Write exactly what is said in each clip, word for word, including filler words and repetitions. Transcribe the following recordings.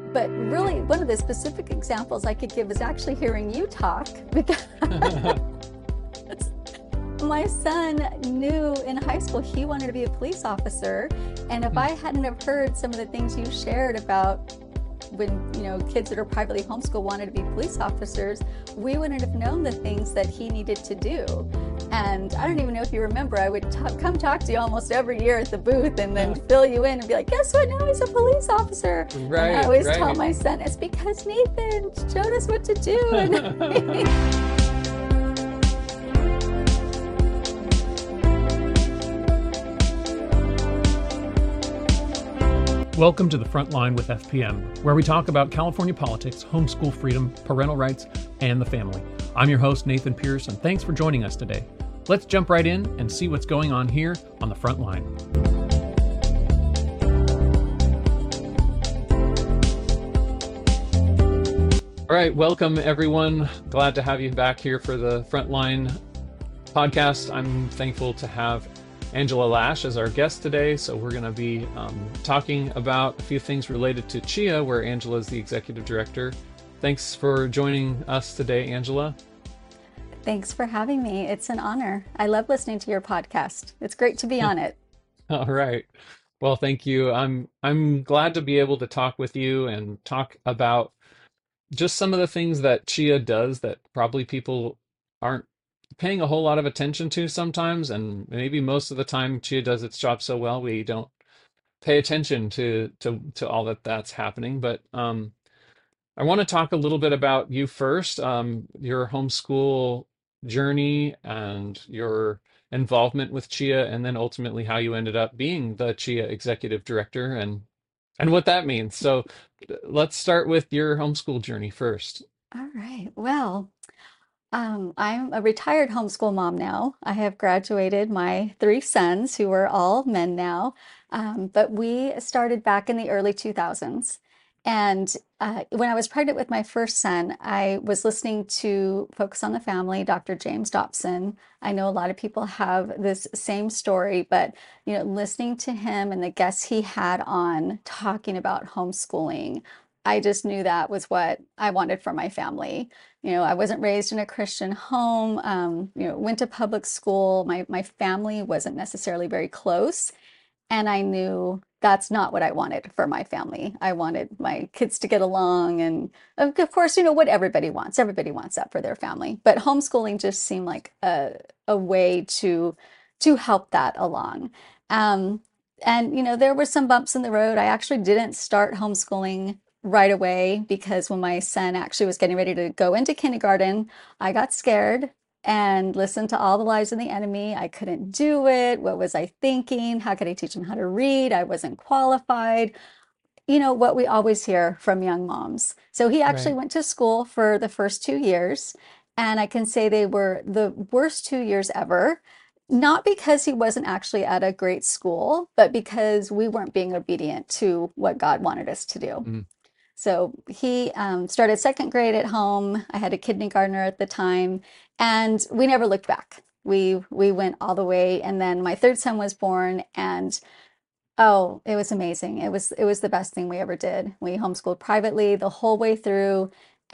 But really, one of the specific examples I could give is actually hearing you talk, because my son knew in high school he wanted to be a police officer. And if I hadn't have heard some of the things you shared about when, you know, kids that are privately homeschooled wanted to be police officers, we wouldn't have known the things that he needed to do. And I don't even know if you remember, I would talk, come talk to you almost every year at the booth and then fill you in and be like, guess what, now he's a police officer. Right, and I always right. tell my son, it's because Nathan showed us what to do. And Welcome to the Frontline with F P M, where we talk about California politics, homeschool freedom, parental rights, and the family. I'm your host, Nathan Pierce, and thanks for joining us today. Let's jump right in and see what's going on here on the Frontline. All right, welcome everyone. Glad to have you back here for the Frontline podcast. I'm thankful to have Angela Lash as our guest today. So we're going to be um, talking about a few things related to CHEA, where Angela is the executive director. Thanks for joining us today, Angela. thanks for having me. It's an honor. I love listening to your podcast. It's great to be on it. All right. Well, thank you. I'm I'm glad to be able to talk with you and talk about just some of the things that CHEA does that probably people aren't paying a whole lot of attention to sometimes, and maybe most of the time CHEA does its job so well we don't pay attention to to to all that that's happening. But um, I want to talk a little bit about you first, um, your homeschool journey and your involvement with CHEA, and then ultimately how you ended up being the CHEA executive director and and what that means. So let's start with your homeschool journey first. All right. Well, um, I'm a retired homeschool mom now. I have graduated my three sons, who are all men now. Um, but we started back in the early two thousands. And uh, when I was pregnant with my first son, I was listening to Focus on the Family, Doctor James Dobson. I know a lot of people have this same story, but you know, listening to him and the guests he had on talking about homeschooling, I just knew that was what I wanted for my family. You know, I wasn't raised in a Christian home, um, you know, went to public school. My my family wasn't necessarily very close. And I knew that's not what I wanted for my family. I wanted my kids to get along. And of course, you know, what everybody wants. Everybody wants that for their family. But homeschooling just seemed like a, a way to, to help that along. Um, and, you know, there were some bumps in the road. I actually didn't start homeschooling right away because when my son actually was getting ready to go into kindergarten, I got scared and listened to all the lies of the enemy. I couldn't do it. What was I thinking? How could I teach him how to read? I wasn't qualified. You know, what we always hear from young moms. So he actually Right. went to school for the first two years, and I can say they were the worst two years ever. Not because he wasn't actually at a great school, but because we weren't being obedient to what God wanted us to do. Mm. So he um, started second grade at home. I had a kindergartner at the time, and we never looked back. We we went all the way, and then my third son was born, and oh, it was amazing. It was it was the best thing we ever did. We homeschooled privately the whole way through,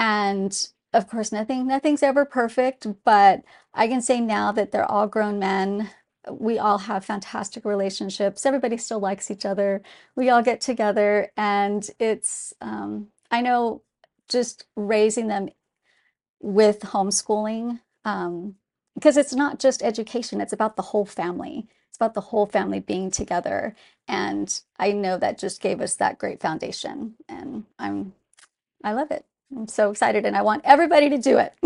and of course, nothing nothing's ever perfect, but I can say now that they're all grown men. We all have fantastic relationships. Everybody still likes each other. We all get together, and it's um, I know just raising them with homeschooling, um, because it's not just education, it's about the whole family. It's about the whole family being together. And I know that just gave us that great foundation. And I'm, I love it. I'm so excited and I want everybody to do it.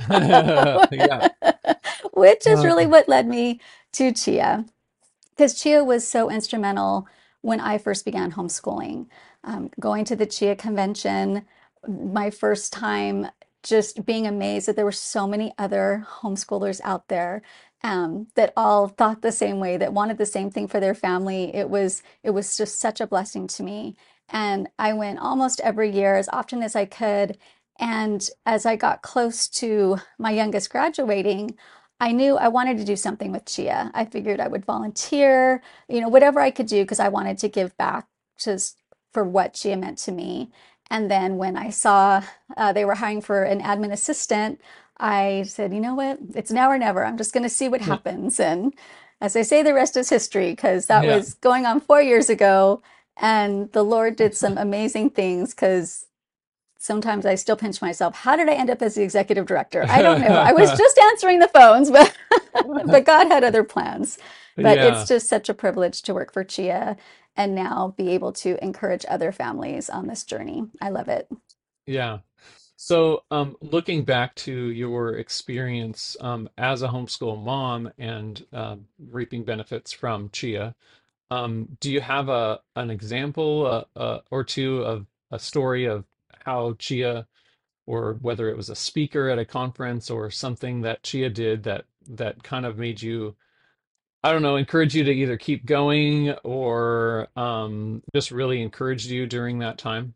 Yeah. Which is Uh, really what led me to CHEA, because CHEA was so instrumental when I first began homeschooling. Um, going to the CHEA convention, my first time, just being amazed that there were so many other homeschoolers out there, um, that all thought the same way, that wanted the same thing for their family. It was it was just such a blessing to me. And I went almost every year, as often as I could. And as I got close to my youngest graduating, I knew I wanted to do something with CHEA. I figured I would volunteer, you know, whatever I could do, because I wanted to give back just for what CHEA meant to me. And then when I saw uh, they were hiring for an admin assistant, I said, you know what? It's now or never. I'm just going to see what happens. And as I say, the rest is history because that Yeah. was going on four years ago. And the Lord did some amazing things because sometimes I still pinch myself. How did I end up as the executive director? I don't know. I was just answering the phones, but but God had other plans. But it's Yeah. just such a privilege to work for Chia and now be able to encourage other families on this journey. I love it. Yeah. So, um, looking back to your experience um, as a homeschool mom and um, reaping benefits from Chia, um, do you have a an example uh, uh, or two of a story of how Chia, or whether it was a speaker at a conference or something that Chia did that that kind of made you, I don't know, encourage you to either keep going or um, just really encouraged you during that time?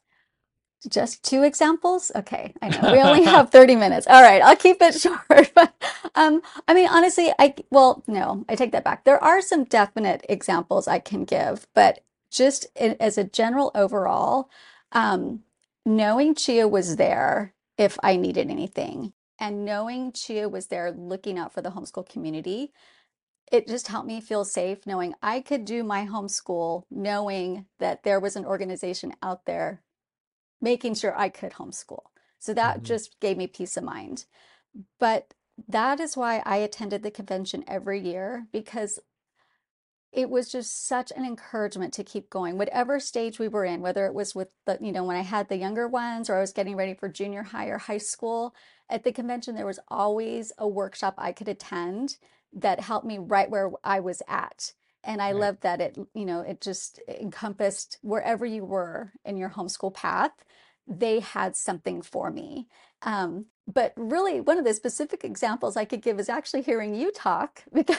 Just two examples? Okay, I know. We only have thirty minutes. All right, I'll keep it short. But um, I mean, honestly, I, well, no, I take that back. There are some definite examples I can give, but just in, as a general overall, um, knowing Chia was there if I needed anything, and knowing Chia was there looking out for the homeschool community, it just helped me feel safe knowing I could do my homeschool, knowing that there was an organization out there making sure I could homeschool. So that Mhm. just gave me peace of mind. But that is why I attended the convention every year because it was just such an encouragement to keep going, whatever stage we were in, whether it was with the, you know, when I had the younger ones or I was getting ready for junior high or high school. At the convention, there was always a workshop I could attend that helped me right where I was at. And I Right. loved that it, you know, it just encompassed wherever you were in your homeschool path, they had something for me. Um, but really, one of the specific examples I could give is actually hearing you talk because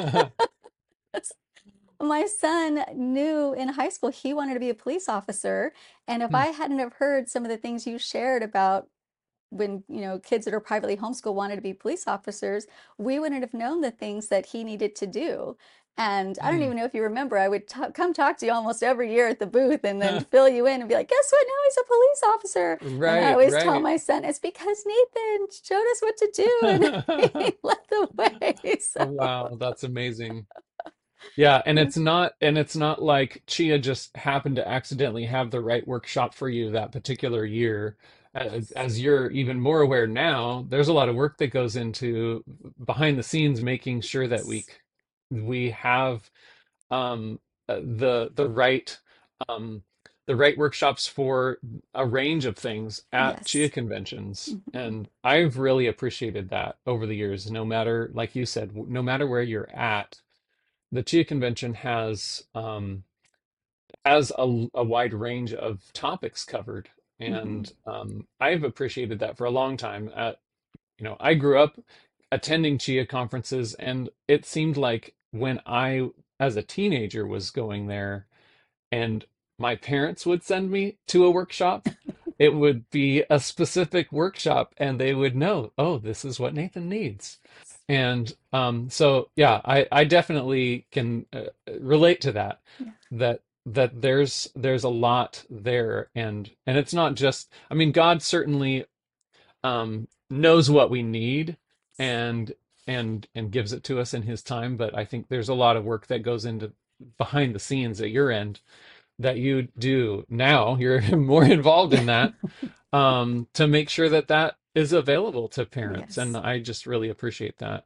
my son knew in high school he wanted to be a police officer. And if Hmm. I hadn't have heard some of the things you shared about when, you know, kids that are privately homeschooled wanted to be police officers, we wouldn't have known the things that he needed to do. And I don't Hmm. even know if you remember, I would t come talk to you almost every year at the booth and then fill you in and be like, guess what? Now he's a police officer. And I Right, always tell right. my son, it's because Nathan showed us what to do and he led the way. So, Wow, that's amazing. Yeah, and yeah. it's not and it's not like Chia just happened to accidentally have the right workshop for you that particular year. As, Yes. as you're even more aware now, there's a lot of work that goes into behind the scenes making sure that we Yes. we have um, uh, the the right um, the right workshops for a range of things at Chia Yes. conventions. Mhm. And I've really appreciated that over the years. No matter, like you said, no matter where you're at, the Chia convention has um, has a, a wide range of topics covered. Mhm. And um, I've appreciated that for a long time. Uh, you know, I grew up attending Chia conferences, and it seemed like when I, as a teenager, was going there and my parents would send me to a workshop, it would be a specific workshop and they would know, oh, this is what Nathan needs. And um, so, yeah, I, I definitely can uh, relate to that, Yeah. that that there's there's a lot there, and and it's not just, I mean, God certainly um, knows what we need and and and gives it to us in his time, but I think there's a lot of work that goes into behind the scenes at your end that you do now. You're more involved in that um, to make sure that that is available to parents, and Yes. I just really appreciate that.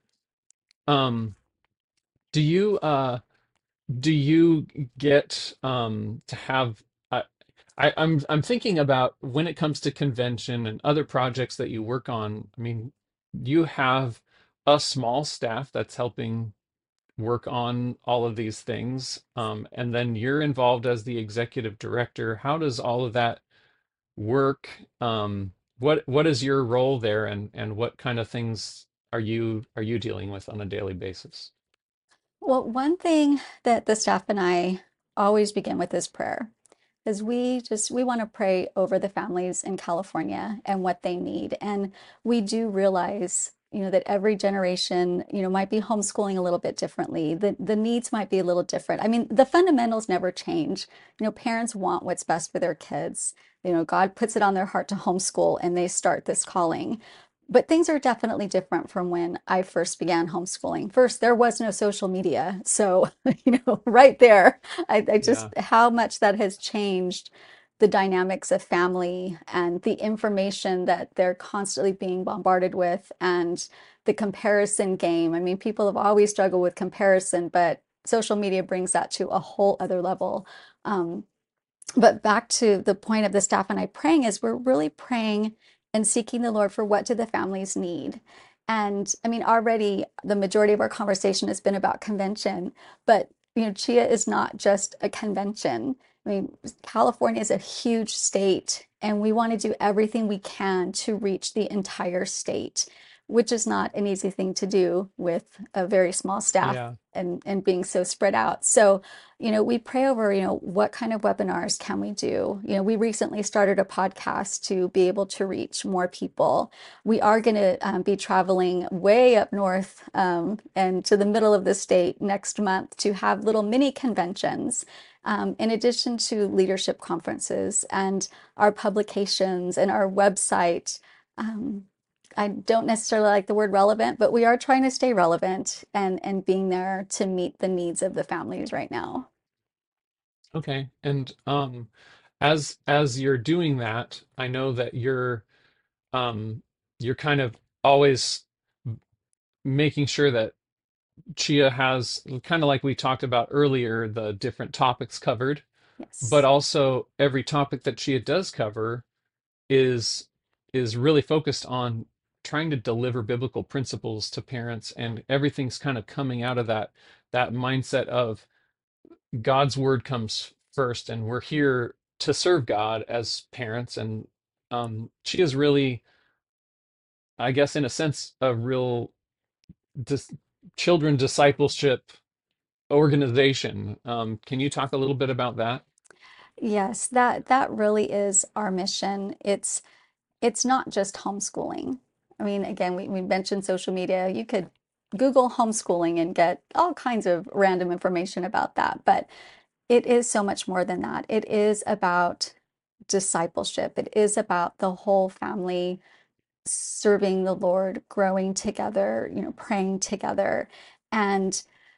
Um, do you uh, do you get um, to have? Uh, I, I'm I'm thinking about when it comes to convention and other projects that you work on. I mean, you have a small staff that's helping work on all of these things, um, and then you're involved as the executive director. How does all of that work? Um, what what is your role there, and and what kind of things are you are you dealing with on a daily basis? Well, one thing that the staff and I always begin with is prayer. Because we just we want to pray over the families in California and what they need. And we do realize you know, that every generation, you know, might be homeschooling a little bit differently. The the needs might be a little different. I mean, the fundamentals never change. You know, parents want what's best for their kids. You know, God puts it on their heart to homeschool and they start this calling. But things are definitely different from when I first began homeschooling. First, there was no social media. So, you know, right there, I, I just Yeah. how much that has changed the dynamics of family and the information that they're constantly being bombarded with and the comparison game. I mean, people have always struggled with comparison, but social media brings that to a whole other level. Um, but back to the point of the staff and I praying is we're really praying and seeking the Lord for what do the families need. And I mean, already the majority of our conversation has been about convention, but you know, Chia is not just a convention. I mean, California is a huge state, and we want to do everything we can to reach the entire state, which is not an easy thing to do with a very small staff Yeah. and, and being so spread out. So you know, we pray over, you know, what kind of webinars can we do? You know, we recently started a podcast to be able to reach more people. We are going to um, be traveling way up north um, and to the middle of the state next month to have little mini conventions. Um, in addition to leadership conferences and our publications and our website, um, I don't necessarily like the word relevant, but we are trying to stay relevant and and being there to meet the needs of the families right now. Okay. And um as as you're doing that, I know that you're um you're kind of always making sure that Chia has, kind of like we talked about earlier, the different topics covered, but Yes. also every topic that Chia does cover is is really focused on trying to deliver biblical principles to parents, and everything's kind of coming out of that that mindset of God's word comes first, and we're here to serve God as parents. And um, she is really, I guess, in a sense, a real dis- children discipleship organization. Um, can you talk a little bit about that? Yes, that that really is our mission. It's it's not just homeschooling. I mean, again, we, we mentioned social media. You could Google homeschooling and get all kinds of random information about that, but it is so much more than that. It is about discipleship. It is about the whole family serving the Lord, growing together, you know, praying together. And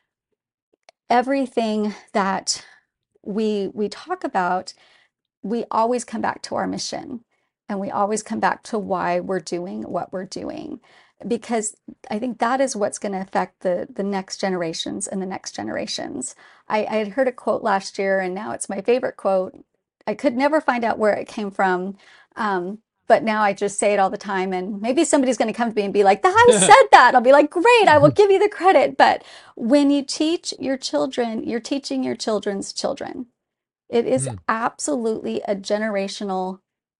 everything that we we talk about, we always come back to our mission and we always come back to why we're doing what we're doing. Because I think that is what's going to affect the, the next generations and the next generations. I, I had heard a quote last year, and now it's my favorite quote. I could never find out where it came from. Um, but now I just say it all the time, and maybe somebody's going to come to me and be like, I said that. I'll be like, great, I will give you the credit. But when you teach your children, you're teaching your children's children. It is Hmm. absolutely a generational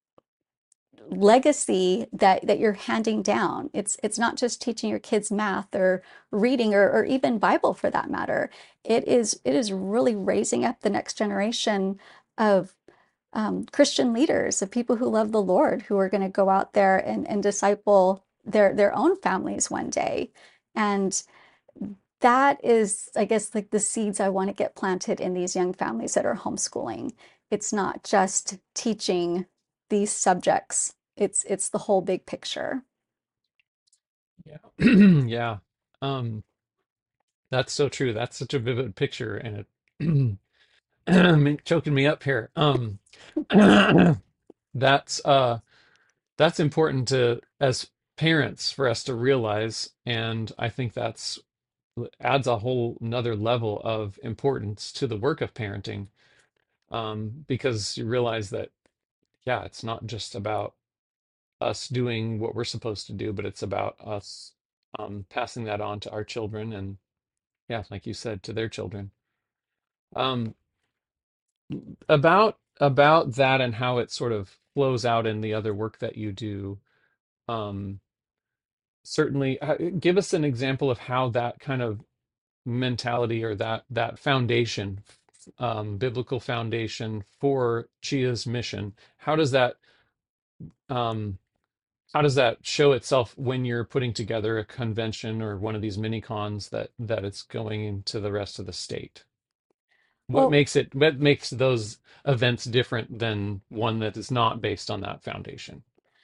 legacy that that you're handing down. It's it's not just teaching your kids math or reading or, or even Bible for that matter. It is it is really raising up the next generation of um, Christian leaders, of people who love the Lord, who are going to go out there and, and disciple their their own families one day. And that is, I guess, like the seeds I want to get planted in these young families that are homeschooling. It's not just teaching these subjects. It's it's the whole big picture. Yeah. Yeah. Um, that's so true. That's such a vivid picture, and it choking me up here. Um, that's uh that's important to as parents for us to realize, and I think that's adds a whole another level of importance to the work of parenting, um, because you realize that, yeah, it's not just about us doing what we're supposed to do, but it's about us um, passing that on to our children, and yeah, like you said, to their children. Um, about about that and how it sort of flows out in the other work that you do. Um, certainly, uh, give us an example of how that kind of mentality or that that foundation, um, biblical foundation for Chia's mission. How does that um, how does that show itself when you're putting together a convention or one of these mini cons that that it's going into the rest of the state? What Well, makes it what makes those events different than one that is not based on that foundation?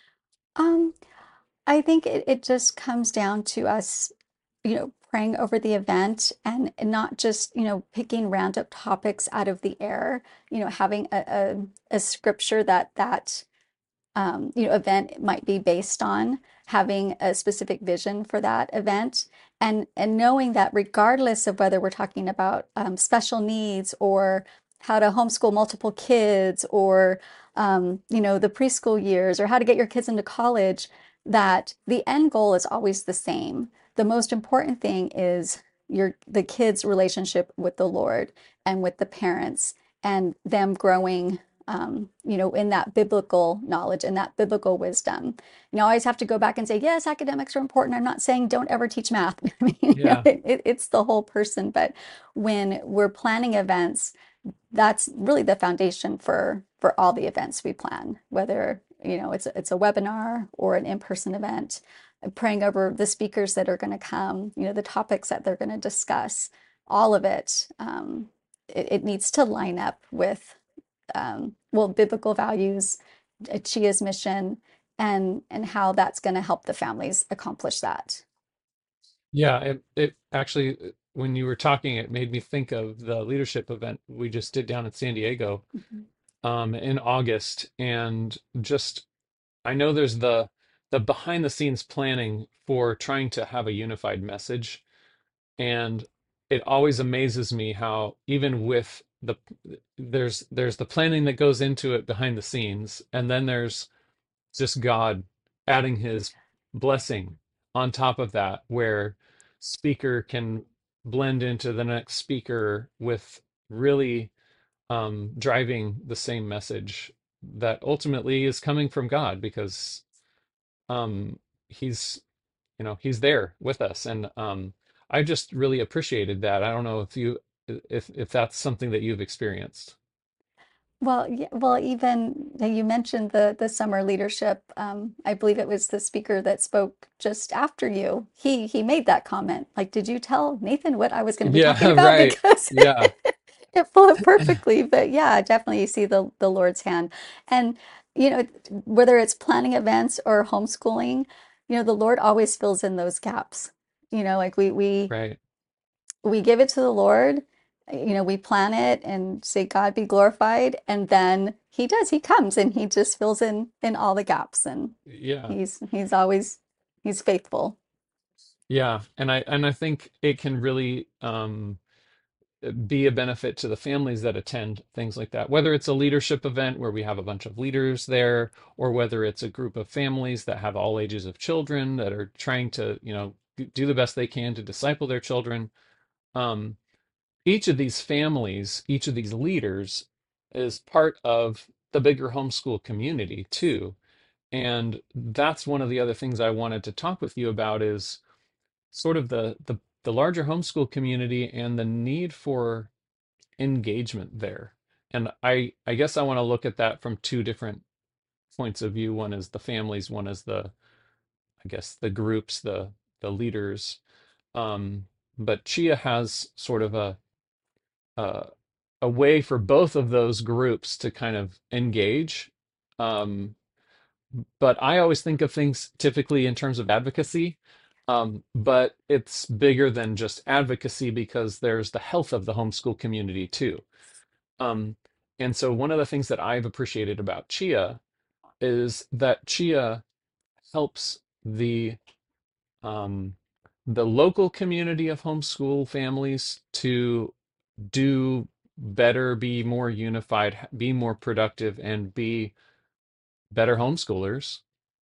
um, I think it, it just comes down to us, you know, praying over the event and, and not just, you know, picking random topics out of the air, you know, having a, a, a scripture that that um, you know, event might be based on, having a specific vision for that event, and and knowing that regardless of whether we're talking about um, special needs or how to homeschool multiple kids or um, you know, the preschool years or how to get your kids into college, that the end goal is always the same. The most important thing is your the kids' relationship with the Lord and with the parents and them growing um, you know, in that biblical knowledge and that biblical wisdom. You know, I always have to go back and say, yes, academics are important. I'm not saying don't ever teach math. I mean, you know, Yeah. it, it, it's the whole person. But when we're planning events, that's really the foundation for for all the events we plan, whether, you know, it's it's a webinar or an in-person event, praying over the speakers that are going to come, you know, the topics that they're going to discuss, all of it. Um, it, it needs to line up with um, well, biblical values, Chia's mission, and and how that's going to help the families accomplish that. Yeah, it, it actually, uh, when you were talking, it made me think of the leadership event we just did down in San Diego Mhm. um, in August. And just, I know there's the the behind the scenes planning for trying to have a unified message. And it always amazes me how even with the there's there's the planning that goes into it behind the scenes, and then there's just God adding his blessing on top of that, where speaker can blend into the next speaker with really um, driving the same message that ultimately is coming from God because um, he's you know he's there with us, and um, I just really appreciated that. I don't know if you if if that's something that you've experienced. Well, yeah, well, even uh, you mentioned the the summer leadership. Um, I believe it was the speaker that spoke just after you. He he made that comment. Like, did you tell Nathan what I was going to be talking Yeah, about? right. Because Yeah, it flowed perfectly. But yeah, definitely you see the the Lord's hand. And you know, whether it's planning events or homeschooling, you know, the Lord always fills in those gaps. You know, like we we right. we give it to the Lord, you know, we plan it and say, God be glorified. And then he does, he comes and he just fills in in all the gaps. And Yeah. he's he's always he's faithful. Yeah, and I and I think it can really um, be a benefit to the families that attend things like that. Whether it's a leadership event where we have a bunch of leaders there, or whether it's a group of families that have all ages of children that are trying to, you know, do the best they can to disciple their children. Um, each of these families, each of these leaders, is part of the bigger homeschool community too. And that's one of the other things I wanted to talk with you about is sort of the the the larger homeschool community and the need for engagement there. And I I guess I want to look at that from two different points of view. One is the families, one is the I guess the groups, the the leaders. Um, but Chia has sort of a a, a way for both of those groups to kind of engage. Um, but I always think of things typically in terms of advocacy. Um, but it's bigger than just advocacy because there's the health of the homeschool community too. Um, and so one of the things that I've appreciated about Chia is that Chia helps the um, the local community of homeschool families to do better, be more unified, be more productive, and be better homeschoolers.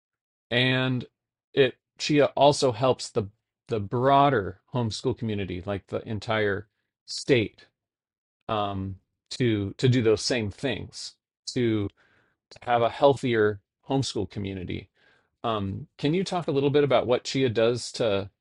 And it Chia also helps the the broader homeschool community, like the entire state, um, to to do those same things, to, to have a healthier homeschool community. Um, can you talk a little bit about what Chia does to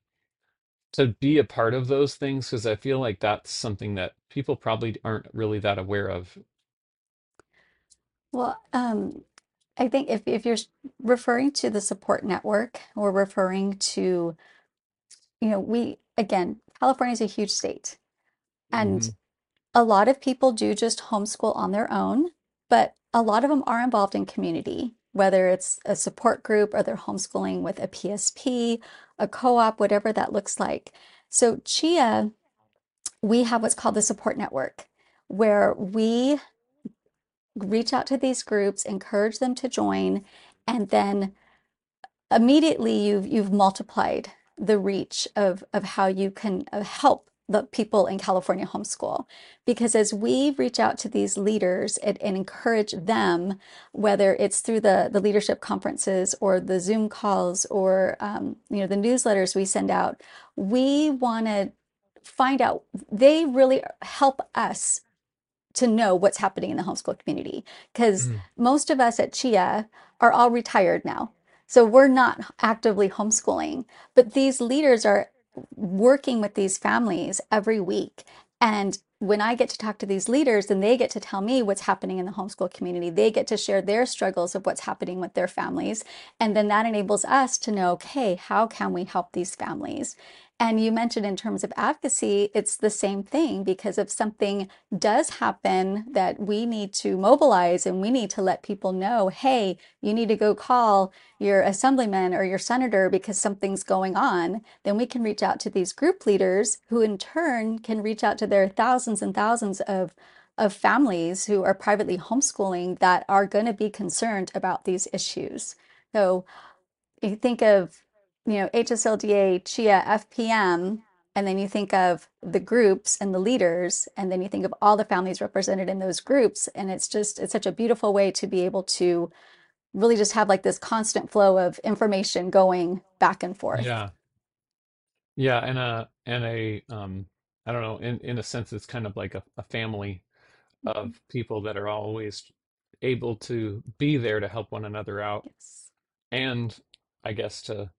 to be a part of those things? Because I feel like that's something that people probably aren't really that aware of. Well, um, I think if, if you're referring to the support network, we're referring to, you know, we, again, California is a huge state. And Hmm. a lot of people do just homeschool on their own, but a lot of them are involved in community, whether it's a support group or they're homeschooling with a P S P, a co-op, whatever that looks like. So Chia, we have what's called the support network, where we reach out to these groups, encourage them to join, and then immediately you've you've multiplied the reach of of how you can uh, help the people in California homeschool. Because as we reach out to these leaders and, and encourage them, whether it's through the the leadership conferences or the Zoom calls or um, you know the newsletters we send out, we want to find out. They really help us to know what's happening in the homeschool community because Mm. most of us at Chia are all retired now. So we're not actively homeschooling, but these leaders are working with these families every week. And when I get to talk to these leaders, then they get to tell me what's happening in the homeschool community. They get to share their struggles of what's happening with their families. And then that enables us to know, okay, how can we help these families? And you mentioned in terms of advocacy, it's the same thing because if something does happen that we need to mobilize and we need to let people know, hey, you need to go call your assemblyman or your senator because something's going on, then we can reach out to these group leaders who in turn can reach out to their thousands and thousands of of families who are privately homeschooling that are going to be concerned about these issues. So you think of, you know, H S L D A, Chia, F P M, and then you think of the groups and the leaders, and then you think of all the families represented in those groups. And it's just, it's such a beautiful way to be able to really just have like this constant flow of information going back and forth. Yeah. Yeah, and a and a um I don't know, in in a sense it's kind of like a, a family of people that are always able to be there to help one another out Yes. and I guess to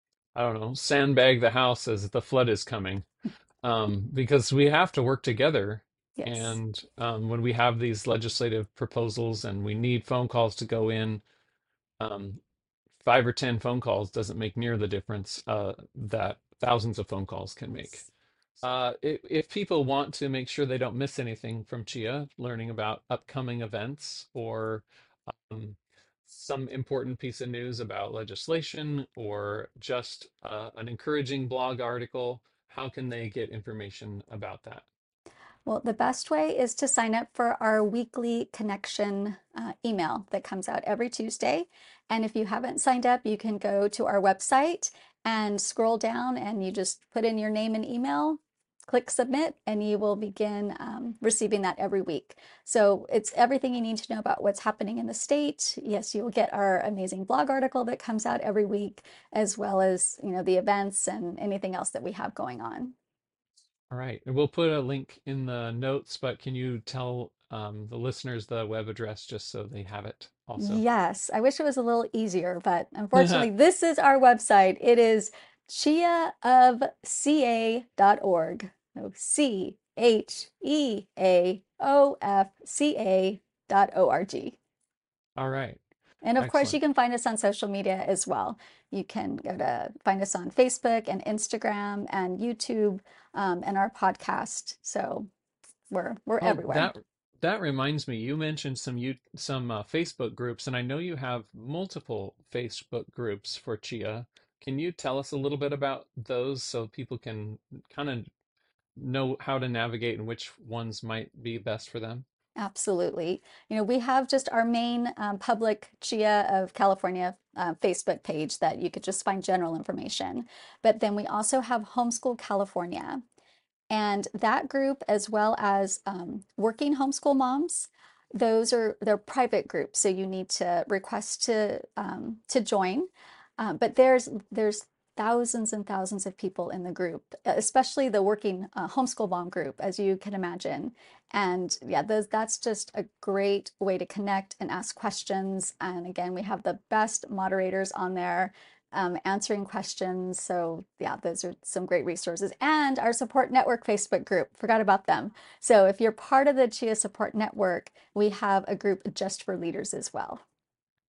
I don't know, sandbag the house as the flood is coming. Um, because we have to work together. Yes. And um, when we have these legislative proposals and we need phone calls to go in, um, five or ten phone calls doesn't make near the difference uh, that thousands of phone calls can make. Yes. Uh, if, if people want to make sure they don't miss anything from Chia, learning about upcoming events or um, some important piece of news about legislation or just uh, an encouraging blog article, how can they get information about that? Well, the best way is to sign up for our weekly connection uh, email that comes out every Tuesday. And if you haven't signed up, you can go to our website and scroll down and you just put in your name and email, click submit, and you will begin um, receiving that every week. So it's everything you need to know about what's happening in the state. Yes, you will get our amazing blog article that comes out every week, as well as, you know, the events and anything else that we have going on. All right. And we'll put a link in the notes, but can you tell um, the listeners the web address just so they have it also? Yes, I wish it was a little easier, but unfortunately, this is our website. It is chia of c a dot org. So C H E A O F C A dot O R G. All right. And of course, you Excellent. can find us on social media as well. You can go to find us on Facebook and Instagram and YouTube um, and our podcast. So we're we're Oh, everywhere. that that reminds me, you mentioned some you some uh, Facebook groups, and I know you have multiple Facebook groups for Chia. Can you tell us a little bit about those so people can kind of know how to navigate and which ones might be best for them? Absolutely. You know, we have just our main um, public Chia of California uh, Facebook page that you could just find general information. But then we also have Homeschool California. And that group, as well as um, working homeschool moms, those are they're private groups, so you need to request to um, to join. Um, but there's there's thousands and thousands of people in the group, especially the working uh, homeschool mom group, as you can imagine. And yeah, those, that's just a great way to connect and ask questions. And again, we have the best moderators on there um, answering questions. So yeah, those are some great resources. And our support network Facebook group, forgot about them. So if you're part of the Chia support network, we have a group just for leaders as well.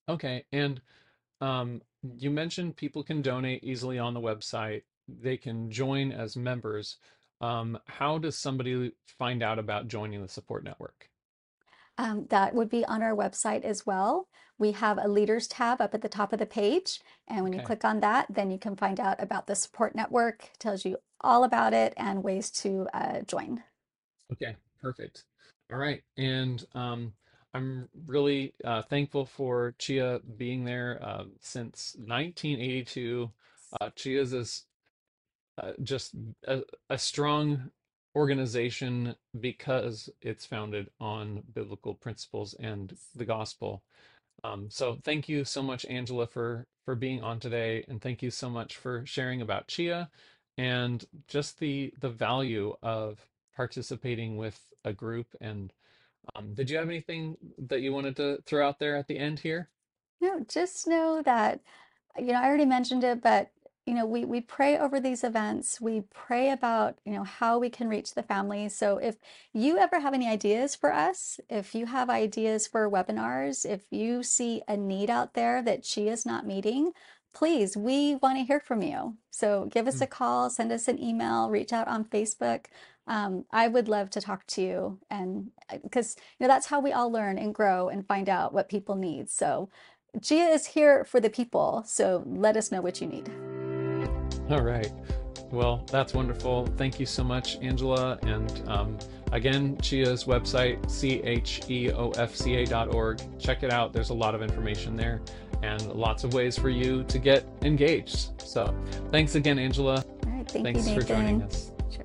Okay. And um, you mentioned people can donate easily on the website. They can join as members. Um, how does somebody find out about joining the support network? Um, that would be on our website as well. We have a leaders tab up at the top of the page. And when you Okay. click on that, then you can find out about the support network, it tells you all about it and ways to uh, join. Okay, perfect. All right. And um, I'm really uh, thankful for Chia being there uh, since nineteen eighty-two. Uh, Chia's is uh, just a, a strong organization because it's founded on biblical principles and the gospel. Um, so thank you so much, Angela, for for being on today, and thank you so much for sharing about Chia and just the the value of participating with a group. And um, did you have anything that you wanted to throw out there at the end here? No, just know that, you know, I already mentioned it, but you know, we we pray over these events. We pray about, you know, how we can reach the families. So if you ever have any ideas for us, if you have ideas for webinars, if you see a need out there that she is not meeting, please, we want to hear from you. So give us Hmm. a call, send us an email, reach out on Facebook. Um, I would love to talk to you, and because you know that's how we all learn and grow and find out what people need. So Gia is here for the people, so let us know what you need. All right. Well, that's wonderful. Thank you so much, Angela. And um, again, Chia's website, C H E O F C A dot org. Check it out. There's a lot of information there and lots of ways for you to get engaged. So thanks again, Angela. All right, thank you, Thanks for joining Nathan. us. Sure.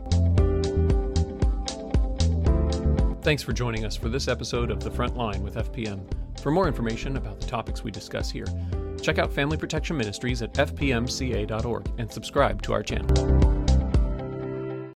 Thanks for joining us for this episode of The Front Line with F P M. For more information about the topics we discuss here, check out Family Protection Ministries at F P M C A dot org and subscribe to our channel.